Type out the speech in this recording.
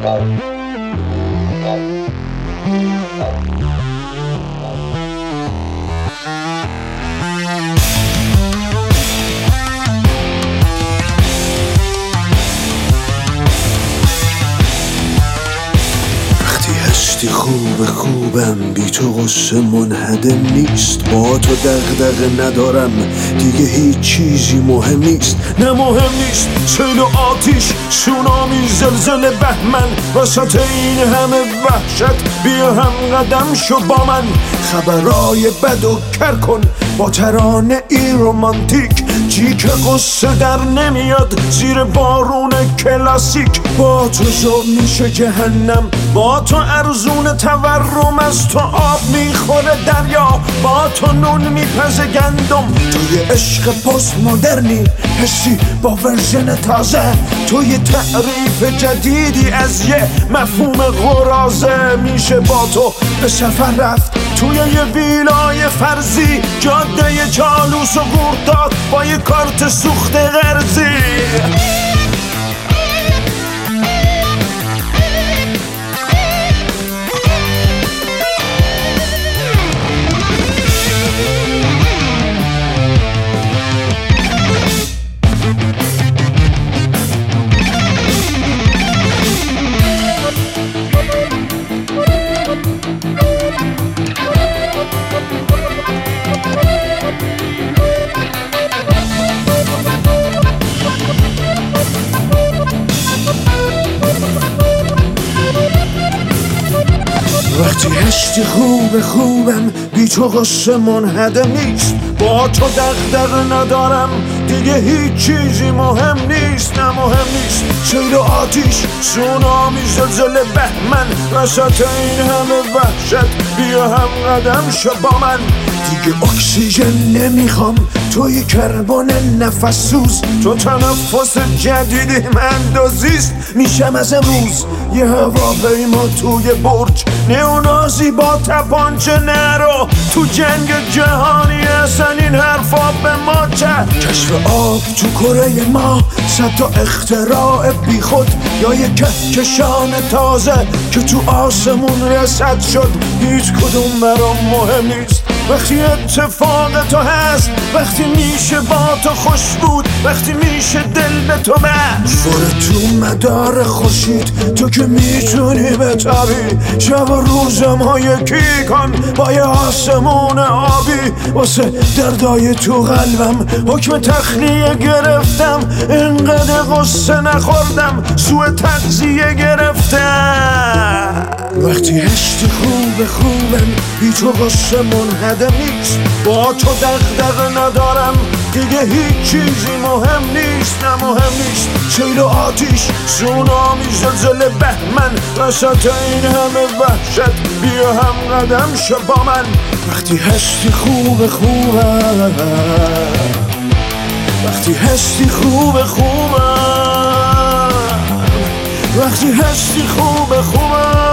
هستی خوبم بی تو غصه منهدم نیست، با تو دغدغه ندارم دیگه هیچ چیزی مهم نیست. نه مهم نیست سیل و آتیش، سونامی، زلزله، بهمن، وسط این همه وحشت بیا هم قدم شو با من. خبرای بد و کر کن با ترانه ای رومانتیک، جی که قصه در نمیاد زیر بارون کلاسیک. با تو زور میشه جهنم، با تو ارزون تورم، از تو آب میخوره دریا، با تو نون میپزه گندم. تو یه عشق پست مدرنی حسی با ورژن تازه، تو یه تعریف جدیدی از یه مفهوم قرازه. میشه با تو به سفر رفت توی یه ویلای فرضی، جاده جالوس و گرداد با یه کارت سوخت قرضی. وقتی هستی خوبم بی تو غصه منهدم نیست، با تو دغدغه ندارم دیگه هیچ چیزی مهم نیست. نه مهم نیست سیل و آتیش، سونامی، زلزله، بهمن، وسط این همه وحشت بیا هم قدم شو با من. دیگه اکسیژن نمیخوام، توی کربن نفس سوز، تو تنفس جدیدی من دوزیست. میشم از امروز یه هواپیما توی برج، نئونازی با تپانچه نرو تو جنگ جهانی. اصلا این حرفا به ما چه؟ کشف آب تو کره ما، صد تا اختراع بی خود، یا یه کهکشان تازه که تو آسمون رسد شد. هیچ کدوم برام مهم نیست وقتی اتفاق تو هست، وقتی میشه با تو خوش بود، وقتی میشه دل به تو بست. برو تو مدار خورشید تو که میتونی بتابی، شب و روزم ها یکی کن با یه آسمون آبی. واسه دردای تو قلبم حکم تخلیه گرفتم، اینقدر غصه نخوردم سوء تغذیه گرفتم. وقتی هستی خوبم بی تو غصه منهدم نیست، با تو دغدغه ندارم دیگه هیچ چیزی مهم نیست. نه مهم نیست سیل و آتیش، سونامی، زلزله، بهمن، وسط این همه وحشت بیا هم قدم شو با من. وقتی هستی خوبم، وقتی هستی خوبم، وقتی هستی خوبم.